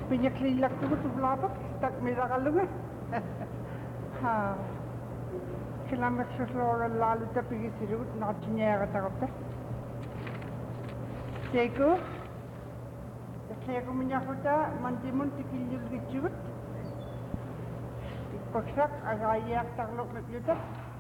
Pinyaklilak tuh belabak, tak mirakalungan. Ha. Kilamek seslora lalu tapi gisirut natinya kata kata. Teko. Teko menyakuta mantimun tikilul gicut. Paksak agayak taklok nakyuta.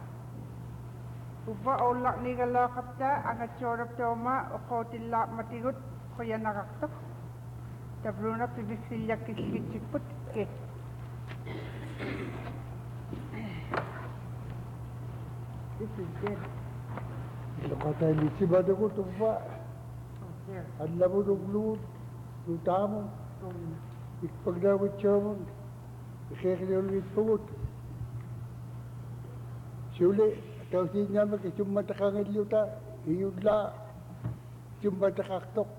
Upa olak ni galakapta angat corap toma okotilak matigut kaya nakaktak. Tabruna pibisilyak kisikitsiput ke. This is good. Kata ini si bada ko tufa. Adla mo duglut, lutamo. Ikpagdawit siya Ikekli ulit pagod. Suli, tau si niya makisumma takangit luta, iyudla, summa takaktok.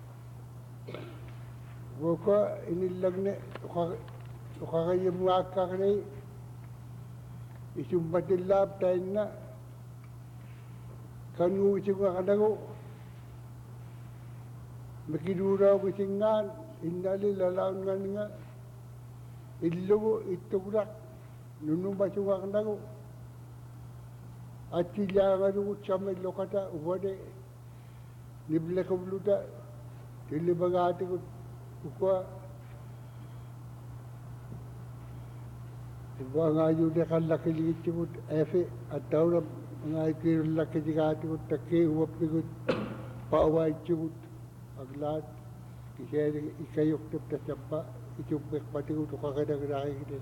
Waka inilag na, ukakayam ngakak na isumma tilap tayo na, kanu ising kakanago, makidura ko singan, indali lalaon nga, illugu ittugurak nunumbasu kakanago, at silangarugut sa may lokata, ubade, niblakabluta, tilibagati ko, ukwa, iba nga yun na kalakiligit ko, efe, at tawra, nga ikirulakiti ko, taki, uwapi ko, paaway ko, aglat, kisaya ikayok tap tasapa, itubik pati ko, kakadagdahin kita.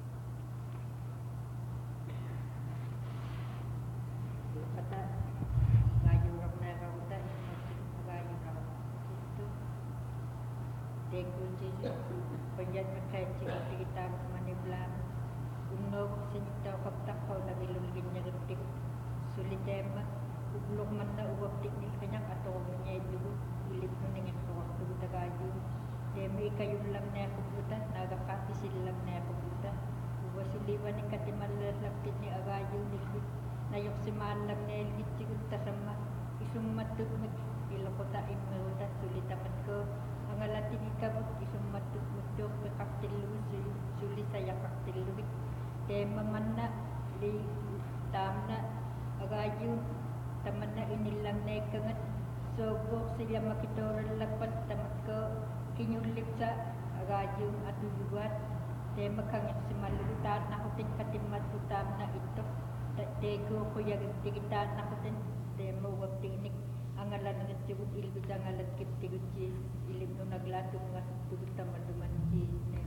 Penjat makai cik kita maniblan unok sinta fakta kau lagi lulgin nyagetik sulit tema ublok mana ubab teknik kenyak atau menyai dulu ilip nuning yang waktu kita kaju demi kayu lam ne aku buta naga kati silam ne aku buta ubah suliwan yang kati malah lakit ni agaju nikut nayok semalam ne licik sama isum matuk mek ilokota immeruta sulit tamat ke angalati ikabut isum matuk mutuk kaktil luwi sulit saya kaktil luwi tema mana li tamna agaju tamanna inilang ne kangat sobok sila makitoran lapat tamat ke kinyulip sa agaju atu buat tema kangyak simalutan nakutin katimat utam na ito tego ko yang digital nakutin tema waktu ini angalan ng tibut ilbi angalan kit tiguji ilim no nagladong nga tibut tamanduman ji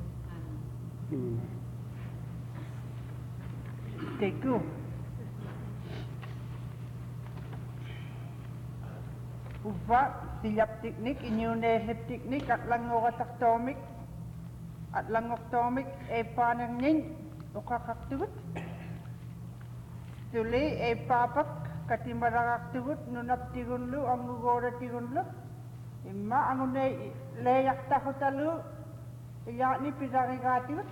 Teko. Upa silap teknik inyunehip teknik at langokatoktomik at langoktomik panang nin ukakaktugut tuli papak katimarakaktubut nunap tigunlu ang ngugora tigunlu imma angune leyak takutalu yakni pisarikatibut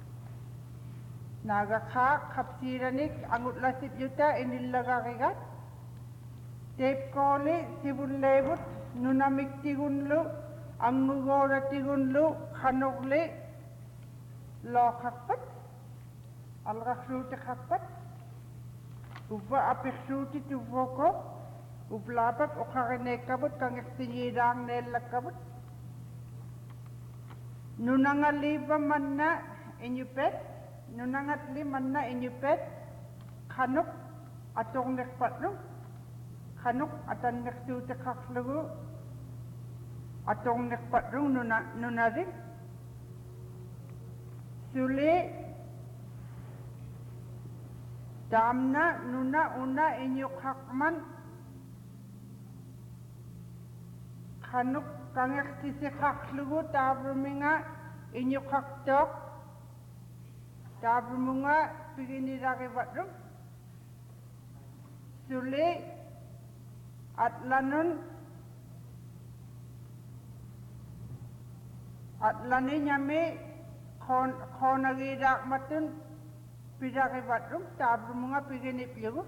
nagakak kapsiranik angut lasip yuta inilagakigat tep koli sibun lebut nunamik tigunlu ang ngugora tigunlu kanokli lo kakpat alraksuti kakpat upa apiksuti tuvoko uplapat ukarine kabut kang ektinirang nela kabut nunangaliba manna inyupet nunangatli manna inyupet kanuk atong nekpatlu kanuk atan neksuti kaklugu atong nekpatlu nunarik suli damna nuna una inyuk hakman kanuk kangek sisi kaklugu tabruminga inyuk haktok tabrumunga pigini raki batrum suli atlanun atlani nyame khonagirak matun pidaki batrum tabrumunga pigini pligu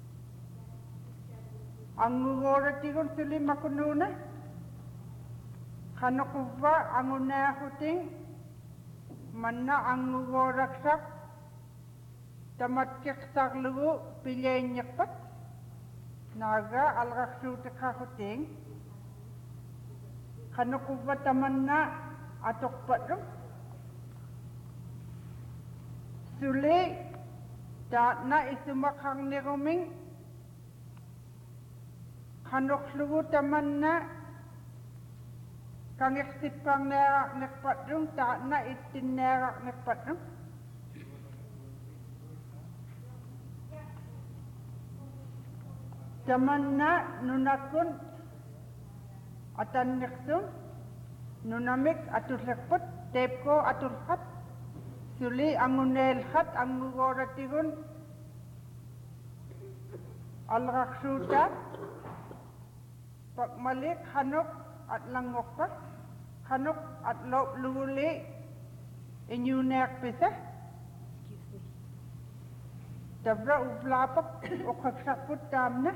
ang ngugora tigon suli makununa Kanukuva angunahuting manna angugoraksak tamatkiktaklugu pilenyakpat naga alraksuutikahuting kanukuva tamanna atokpatrum suli taatna isumakhang niruming kanuklugu tamanna kangiksipang nerak nekpatrum taatna itin nerak nekpatrum tamanna nunakun atan neksum nunamik atuslekput tepko atulhat suli angunelhat angugoratigun alraksuta pagmalik hanok at langokpa hanok at luli inyunek pisa tabra uplapak ukaksakut tamna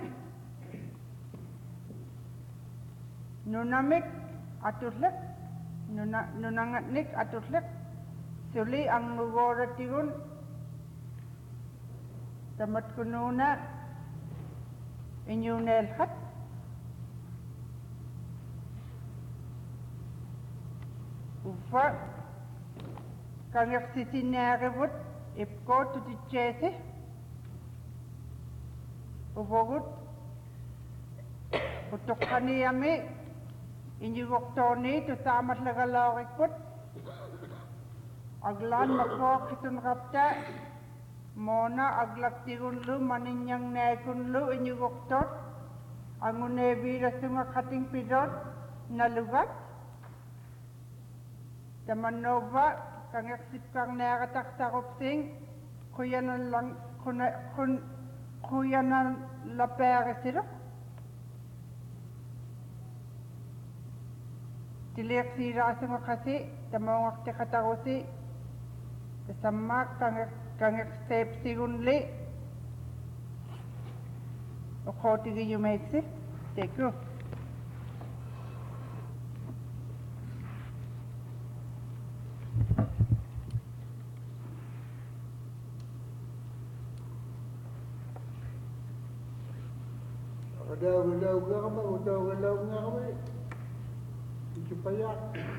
nunamik atuslek nunangatnik atuslek suli ang ngugoratigun tamat kununa inyunelhat ufa kangyak sisinaribut ipko tutichese ubogut utukkani yami inyugoktoni tutamat lagalawikut aglan makok kitun kapta mona aglaktigunlu maninyang naikunlu inyugoktot angunebi rasunga kating pidot nalugat tamanova kangaksip kang nakatak sakopsing kuyanan lang kuyanan lapere sirok tiliak sira sunga kasi tamawak te katakosi tasamak kangaksip sigunli okotigi yumeksi teku Galaw nga kami, galaw nga kami. Ito pa yan.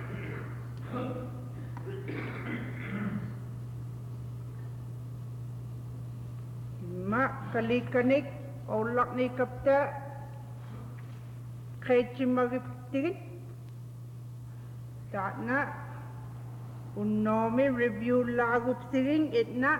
Ma kalikanik ulak ni kapta kaychi magiptigin taatna unnomi review lagupsigin itna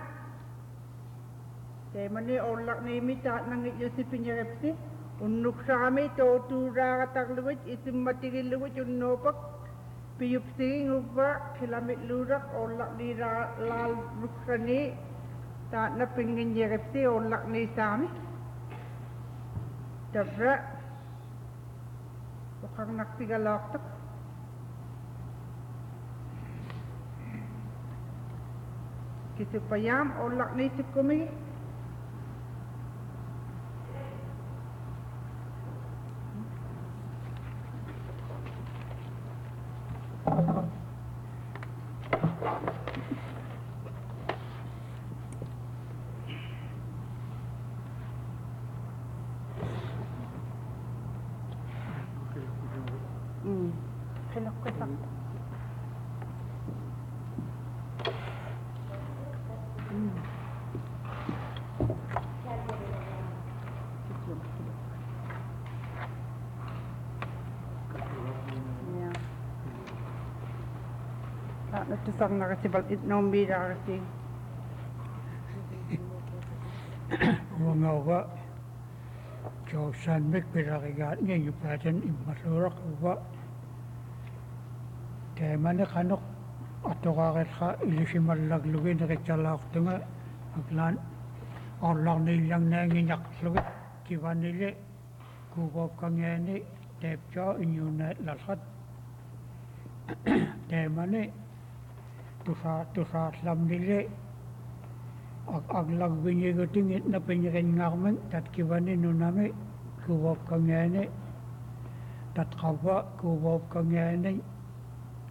temani ulak ni mi taatna ngiyusipin yarepsi unnuk sami to tura katagluwit isimmatigilluwit unnopak piyupsigin uba kilamit lurak ulak ni lal rukrani taatna pingin yarepsi ulak ni sami tabra ukang naktigalaktak kisupayam ulak ni sikumi Helok ka sa natusang na kasi balit nung bida kasi mga uwa Josan Mik pirakigat niya yung patan imasurak uwa kaya mana kanok ato kakit ka ilisimalaglugi na kitsalak tunga aglan orang nilang nanginyak lugit kiwa nili kukop kanyani tepcho inyunat lalhat kaya mana tusa lam nili aglag binyigotingit na pinyakin ngakman tat kiwani nunami kuwop kanyani tat kawa kuwop kanyani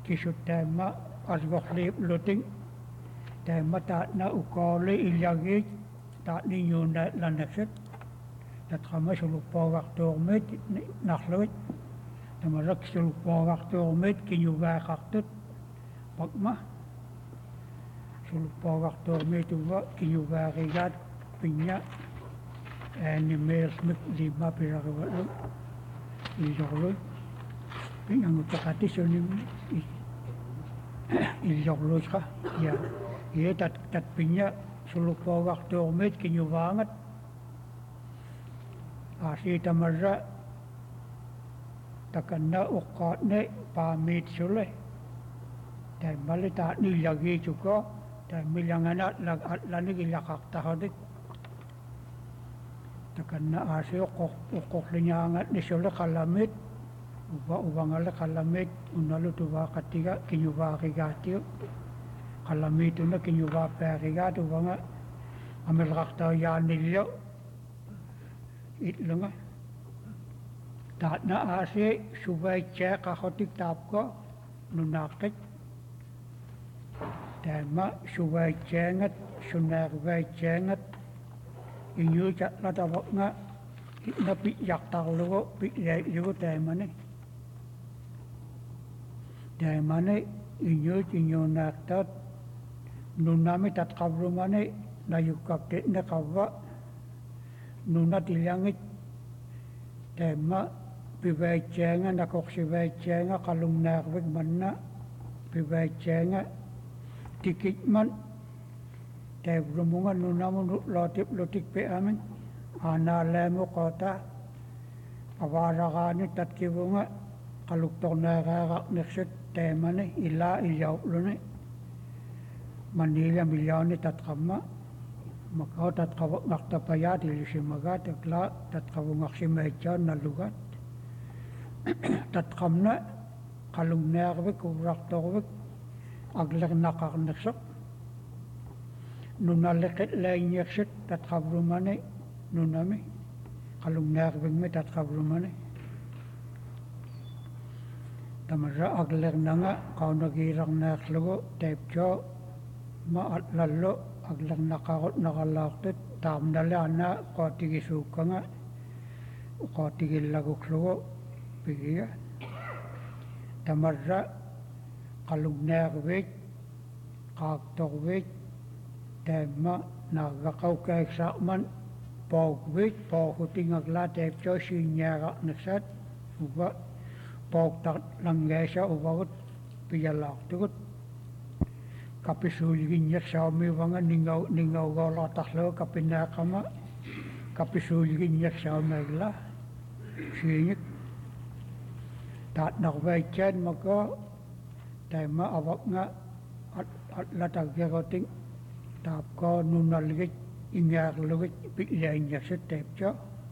kisut tema asgohlip luting tema taatna ukole ilyagit taatni nyuna lanakset tatkama sulupogak tormet nakhloit tamarak sulupogak tormet kinyugakaktut pagma sulupogak tormet uwa kinyugarigat pinya animals mit lima piragawalo ilyogloy pinangutakati sonim ilyogloy ka ya ye tat pinya sulupogak tormet kinyugangat asi tamarra takanna uqqatne pamit sule tai malita ni lagi juga tai milangana lani gilakak tahadik takanna asi uqqok linyangat ni sule kalamit ubangala kalamit unalu tuwa katiga kinyuwa kigatio kalamit una kinyuwa perigat ubanga amilrakta yanilyo itlunga taatna asi subay che kahotik tapko nunakit tema subay chengat sunarbay chengat inyu chat latawak nga napi yak taklugo piklay yugo temane inyu naktat nunami tatkabrumane nayukapte nakava nuna tilangit tema pibaicenga nakoksibaicenga kalungnarwig manna pibaicenga tikitman tebrumunga nunamun lotik pe amin analemu kota awaragani tatkibunga kaluktornagagak niksit temane ila ilyauplune Manila milyoni tatkama Makau tatkawak naktapayat ilisimagat takla tatkawak simecha na lugat tatkamna kalungnervik uraktorvik aglag nakaknaksak nunalekit lainyeksit tatkavrumane nunami kalungnervik me tatkavrumane tamarra aglag nanga kaunagirang naklugo tepcho maatlalo aglang nakakot nakalaktit tamdala na kotigisukanga kotigilaguklugo pigiya tamarra kalugnervik kaktorvik tema nagakaw kaiksakman pogvik pogutingagla tepcho sinyara naksat uba pogtak langgesa ubagut piyalaktugut kapisuligin saumi wanga ningau gola tahlo kapinakama kapisuligin saumegla sinyik tat nakbaichen maka tema awaknga at latagyagoting tapko nunalgit ingaklugit piklainyak sa tepcho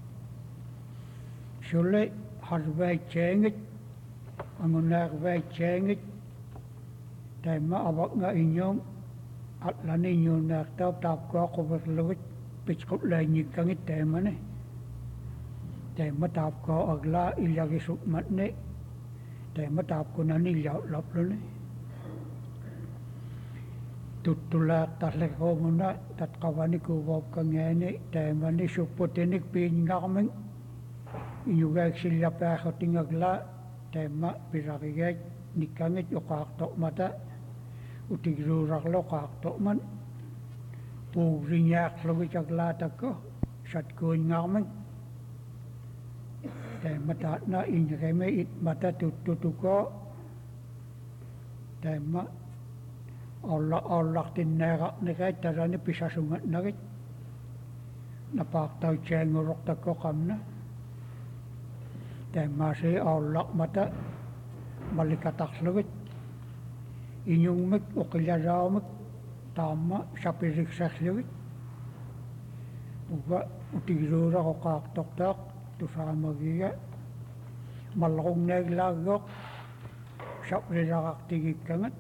sule harbaichengit angunakbaichengit tema awaknga inyong at laninyo naktaw kuberlugit pitskop lainyikangit tema ne tema tapko agla ilyagisukmat ne tema tapko nanilyaw laplo ne tutulak tasleko muna tatkawani kuwab kangene tema ni suputenik pingakaming inyugay silya pakoting agla tema pirakigay nikangit yokaktok mata utigruraklo kaktok man pugrinyak logit aglatak ko satkuin ngakaming tema tatna inyakeme it mata tutuko tema Allah tinnerak nikay tarani pisasungat nakit napaktaw chengurok tako kamna tema si Allah mata malikatakslugit inyong mek okilyarawmek tama sapiriksaslugit uga utigrura ko kaktoktak tusamagiya malakong neglagok saprirakaktigik kangat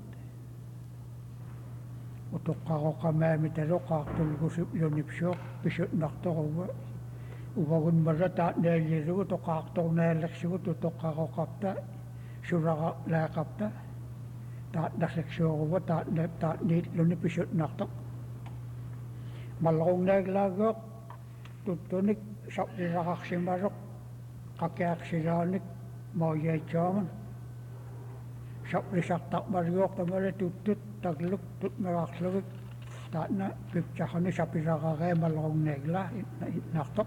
utok kako kamamitero kaktulgusip yonipsyok pisut nakto ubagun marata neliru utok kaktok neleksigut utok kako kapta suraka lakapta taat na seksual taat nit luni pisut naktak malong naglagok tutunik sak dirakak simarok kakeak silanik mau yay jaman sak disak tak mariok tamale tutut tagluk tut merak lugik taat na pipcahani sapirakake malong nagla naktak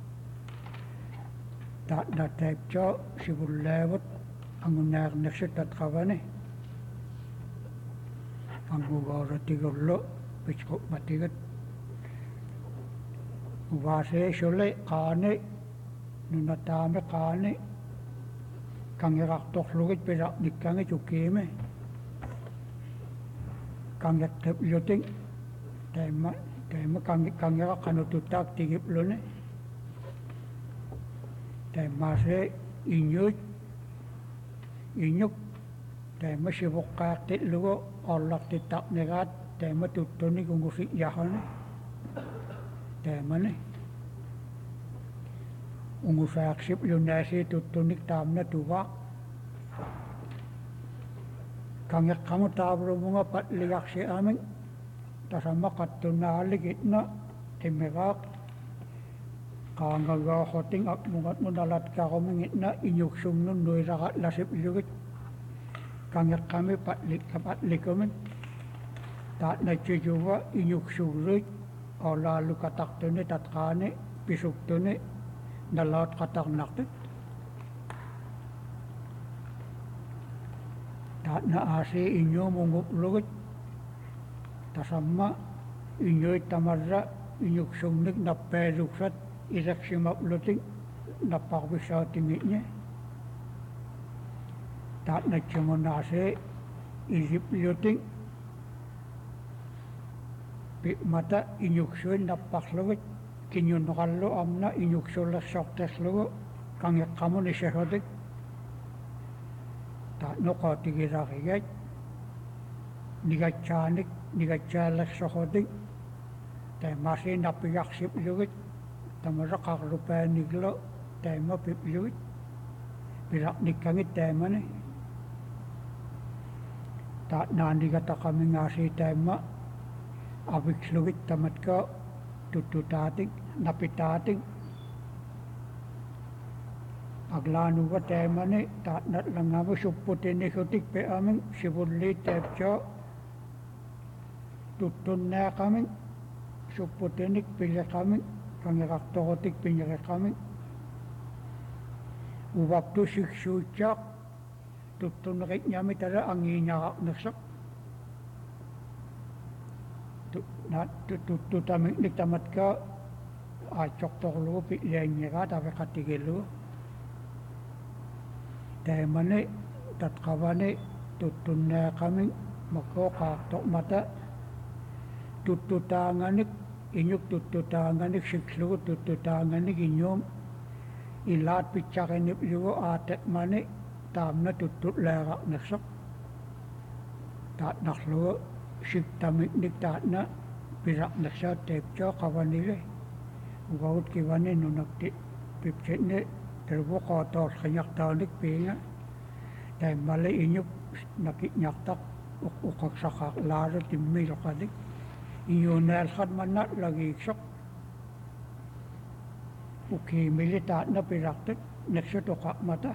taat na tepco sibulewot angunak naksit at kawani angugara tigurlo pichkok matigat uvase sole kane nunatame kane kangerak toklugit perak dikange cukime kanget tep yoting tema kangerak kanututak tigip lone tema se inyuk tema sibuk kaktit lugo olak titak negat tema tutuni kungusik yahane tema ne ungusak sip lunasi tutunik tamna tuwak kanget kamu tabro bunga pat liyak si amin tasama katunalik itna timegak kangaga hoting ak mungat munalat kakoming itna inyuk sumnun doi rakat lasip yugit kanget kami pat likomen taat na cujuwa inyuk surut o lalu katak tuni tatkane pisuk tuni nalat katak naktit taat na ase inyo mungup lugit tasama inyo tamarra inyuk sumnik na peruksat irak simap luting na pakbisa tingitnya taat na cumunase isip luting pi mata inyuk suin na paklugit kinyun kallo amna inyuk sulak soktes lugo kanget kamu ni sehodik taat no katigirakigat nigachanik nigachalak sohodik temasi na piyaksip lugit tamara kakrupayaniglo tema pip lugit pirak nikangit tema ni taat nandigata kami ngasi tema abik lugit tamat ko tututating napitating aglanu wa tema ni taat nat langamu supputin ni kutik pe aming sibulli tepco tutun na kami supputinik pilih kami kangerak tokotik pinyerak kami uwaktu siksucak tutun rik nyami tada anginyakak naksak tutamik nik tamat ka acok toklu pilihnya tapi katigilu temane tatkawane tutun na kami mako kaktok mata tututanganik inyuk tututanganik siklu tututanganik inyom ilat picakenip yugo atet mane tamna tutut lerak naksak taat naklu sik tamik nik taat na pirak naksa tepco kawanile ugaut kiwane nunakti pipcetne terbo kotor kanyak taonik pinga temale inyuk nakik nyaktak ukak sakak laro timmi lokadik iyonel khat manat lagi sok uki militaat na piraktik naksa tokak mata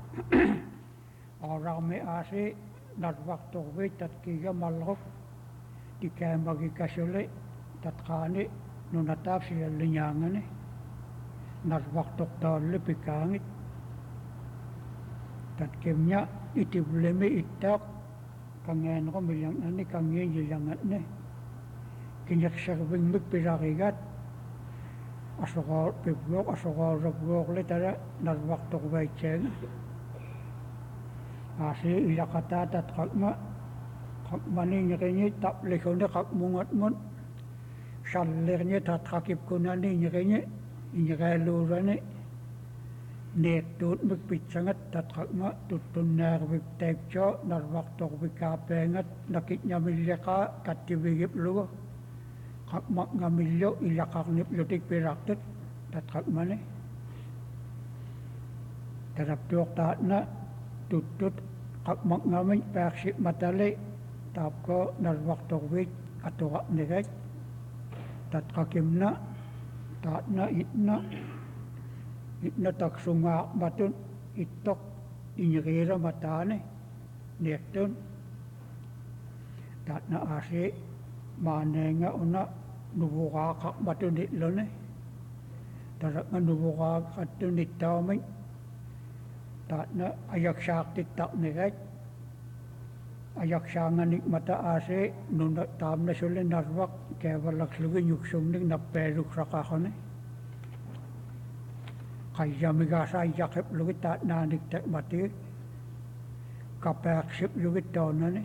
orang me ase nat waktu we tatkiga malhok dikaya bagi kasule tatkane nunatap sila linyangane nat waktu tole pikangit tatkimnya itibuleme itak kangen ko milyang ani kangen yilangat ne kinyak serbing mikpirakigat asokor piblok asokor rablok le tara nat waktu baiceng ase ilakata tatkakma kakmani nyekenye tap lekone kakmungat mon sallernya tatkakip kunani nyekenye inyekalurane netut mikpitsangat tatkakma tutunnar wiktepco narwaktok wikapengat nakit nyamileka katibigip lugo kakmak ngamilyo ilakaknip lutik piraktet tatkakmane taraptuok taat na tutut Kakmak ngamin persip matali tap ko narwaktorwit atorak nirek tat kakimna tatna itna taksunga matun itok inyrira matane nektun tatna ase manenga una nubuka matun itlone tarak nga nubuka katun ittamin tatna ayak sakti tak nirek ayak sanganik mata ase nuna tamna sule narwak kevalak slugi nyuksumnik napeluk sakakone kayamigasa yakip lugi tatna nik tek mati kapeksip lugi tonane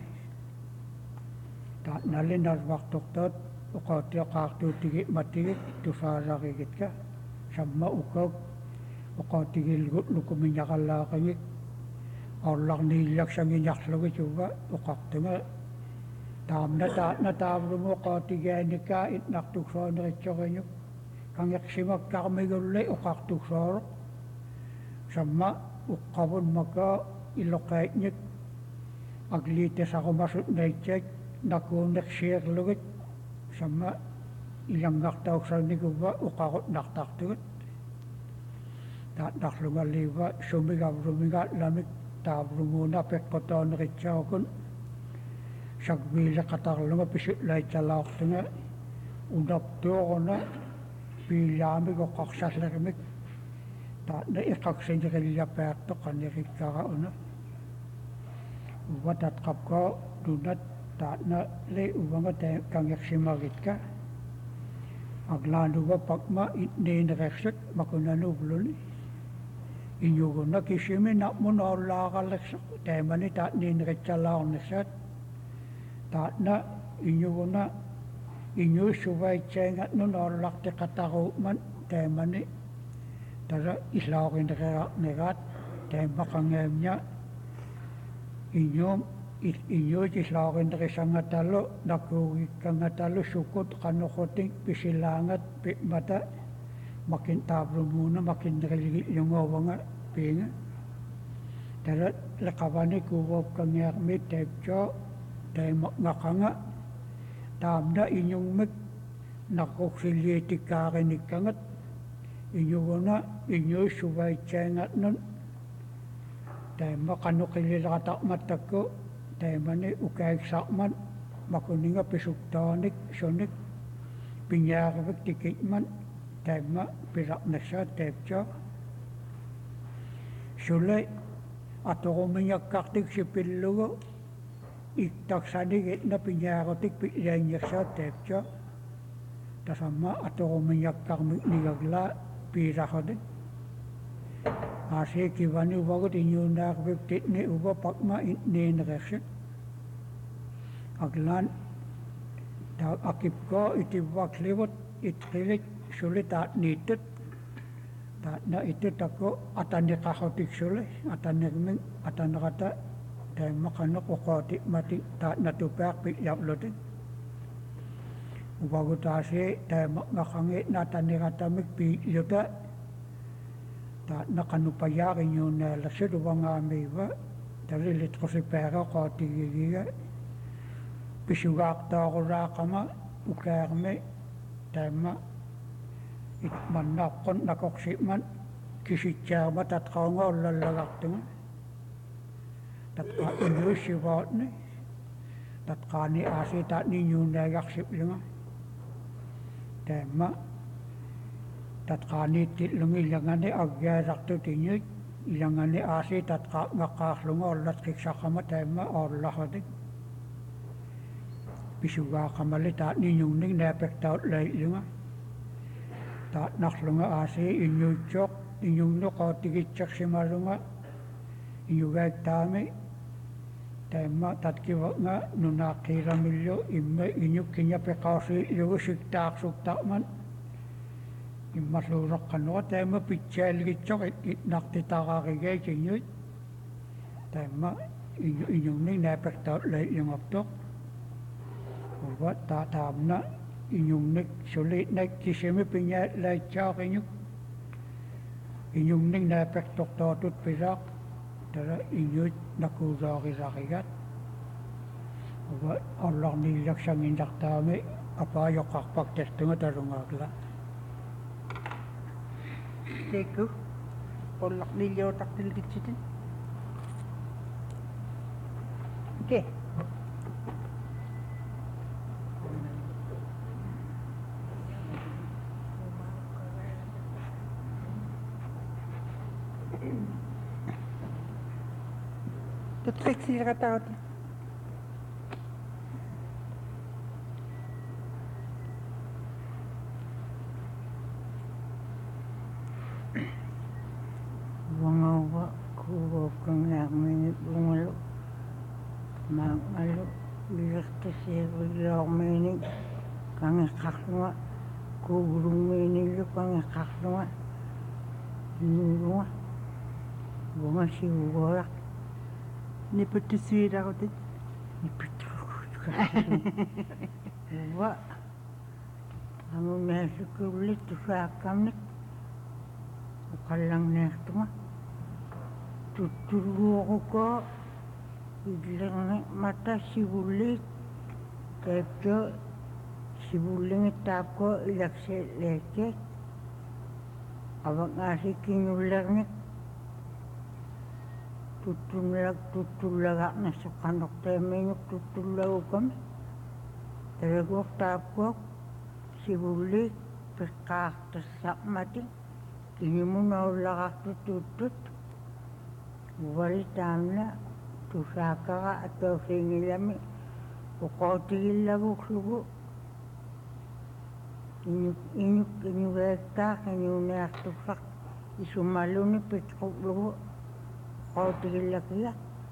tatna le narwak toktot ukotia kaktu tigit mati tusaragigit ka sama ukog ukotigil gut lukuminyakallakangik Orang nilak sangi nyaklugi juga ukaktunga tamna tatna tamrumo kotigenika itnaktuksona itsogenyo kangyak simak karmigulle ukaktuksoro sama ukabun maka ilokaitnyik aglites ako masut naitsek nakunek sirlugit sama ilangak tauksani kuba ukakot naktaktugut tatnaklunga liwa sumigav lamik tabrumuna pekkoton ritsaukun sagwila katarlunga pisut lai talauktunga unaptuona pilami ko kaksaslermik tatna ikaksenjirilla perto kanirikkara una uwatat kapko dunat tatna le uwanga kangyaksimagitka aglanuwa pakma itneenreksut makunanuvluni inyuguna kisimi nakmun olakaleksak temani tatnin retsalaarneksat tatna inyuguna inyu suvaitsengat nun olakti kataruman temani tara islaurin nerat temakangemnya inyu islaurin resangatalo nakugikangatalo sukut kanukoting pisilangat mata makin tabrumuna makin religit yung awanga pinga tara lakawani kuwop kangyak tepcho temak ngakanga tamda inyong mit nakoksilieti karinikangat inyuguna inyo subay tsengat nun tema kanukililata matako temani ukaik sakman makuninga pisuktanik sonik pinyarabik tikitman tema pirak nasa tepcho sule atoko minyak kaktik si pillugo iktak sadigit na pinyarotik pilyanyak sa tepcho tasama atoko minyak kakmik nigagla pirakodik ase kivani wagot inyunak biptit ni uba pakma ninreksit aglan akip ko itibak liwat itkilik sulit tak nitut tak na itu tako atan dikahotik sulit atan nirming atan kata dan makanok ukotik mati tak na tupak piyak lotin ubagut ase dan makangit na atan niratamik pi yuta tak na kanupayakin yun na lasit ubang amiwa dari lit ko si pera kotik gigiga pisugak ta ko rakama ukarme tema itmanakon nakoksiman kisitsyama tatkaunga lalagaktunga tatka inyo siwat ni tatkani ase tatni nyunagaksip lunga tema tatkani titlunga ilangani agyaraktu tinyik ilangani ase tatka ngakaslunga olat kiksakama tema olahadik pisuga kamali tatni nyungning nepektaut lai lunga tak naklunga ase inyucok inyungno kotigitsak simalunga inyugay tami tema tatkiwa nga nunakiramilyo imme inyuk kinya pekasi yugo siktak suktakman immaslurok kanwa tema pichel gitsok itnaktitakarigay kinyut tema inyungning nepektaut lai yung optok ubat tatamna inyong nek sulit nek kisimi pinya lai chak inyong nek napek tok totut pirak tara inuit nakuusaaqisaqigат ува орларниллаксангиннартаами апаайоққарпак тастунга талунгаакла Teku. Ollak niljootaqtilkitsiten. Okei. Tutseksi rakatauti. Wangawa kuwakang namin bungalo. Mangalo ilakta siya wala kangikaknwa kuburumini kangikaknwa nurunga bunga siwara Niputussuirarutit. nipitruka wa anu nasukulit tusakamnik ukallang nertunga tuturuko ilang mata sibulit kaya sibuling tapko ilakse leke awak ngasih kinularnya tutulagak na sukanok temenyok tutulaw kami teragok tapko sibulit pekak tesak mati kini mo naulagak tututut wali tamna tusaka atau singilami ukotigil lagok sugo inyuk wekta inyunak tusak isumalo ni petkop lugo ukotigil lakiya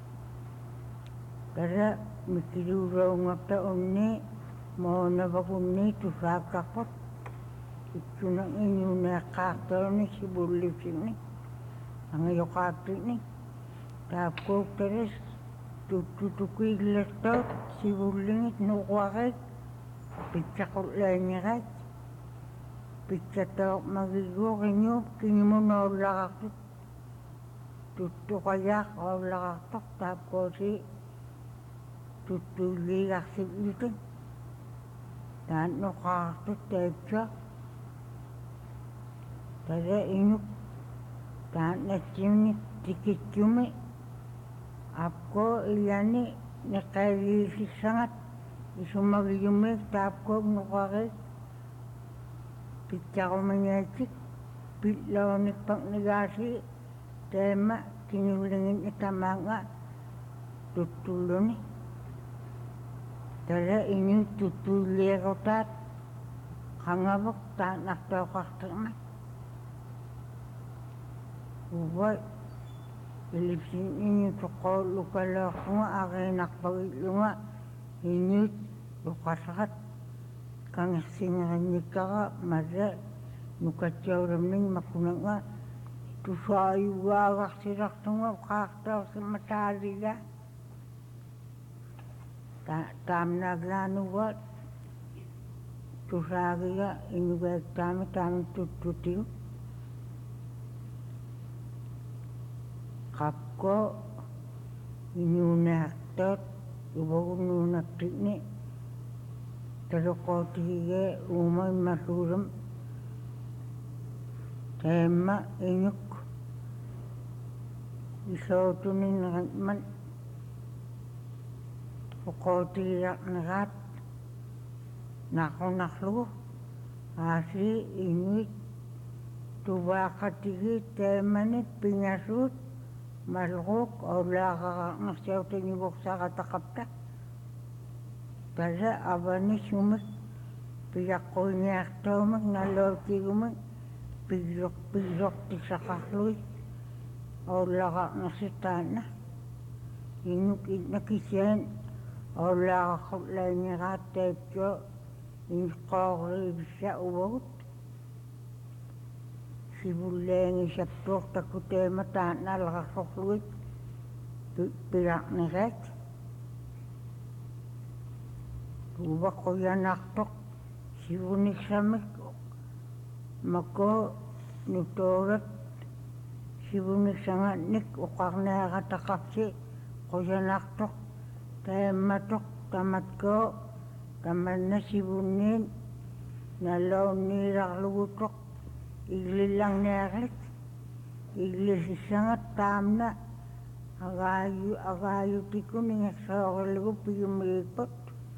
kaya mikiruraw ngapta onni mauna bagunni tusaka pot itunang inyunak kakta ni sibulit sini ang ayokapit ni tapko teres tutukui lestot sibulingit nukwakit pitsakot lanyakit pitsatok magigo kinyup kinimo naulakakit tutukayak aulakatok tapko si tutuligak siblitin dan nukakit tepsa tada inyuk dan nasimni tikit cumi Apko ilani nakailisi sangat isumagiyumik tapko nukakit pitsa ko manyachik pitlaw ni pangnegasi tema kinulingin itamanga tutulo ni tara inyo tutulia ko tat kangabok tat naktaw kaktaman ubay ilipsin inyo toko lukala ko nga akinak pagilo nga inyo lukasakat kang singanik ka mada nukatyaw raming makunang nga tusayu wagak sirak tunga kaktaw sa mataliga tamnaglano wat tusagiga inyo gayag tami tututiyo kapko inyunaktot ubawununaktik ni talukotige umay masuram tema inyuk isotunin man ukotiyak nakat naklu asi inyuk tubakatigi tema ni pingasut malukok aulaka ngasyaw tinibok sa katakapta tada abani sumik piyako niyaktaw mag nalawti gumag pilok ti sakakloy aulaka ngasitana inyuk nakisyan aulaka kutlay niya katepyo inyuk kakri bisa ubawut sibulengi saptok takute mata nalakakluit pirak neret ubak ko yanaktok sibunik samik mako nutorat Sivuniksangatnik uqarniaqataqarsi quyanartoq taammatok tamatko tamanna sivunniin nalloonniilarlugutoq iglillarniarlik iglisissangat taamna agaajutikun ingersoorilugu piyummiikput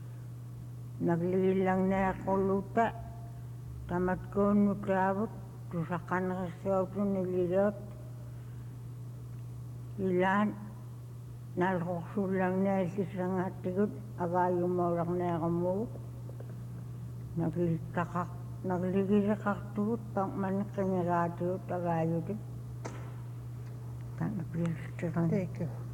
nagligillarniaqqulluuta tamatkoonnu taavut tusaqaneqersootun ililoot ilaan nalqorsullarnialkissangaattigut agaajumoolarniaqamugut nagligileqartugut manneqqinagaatigut agaajutik. Thank you.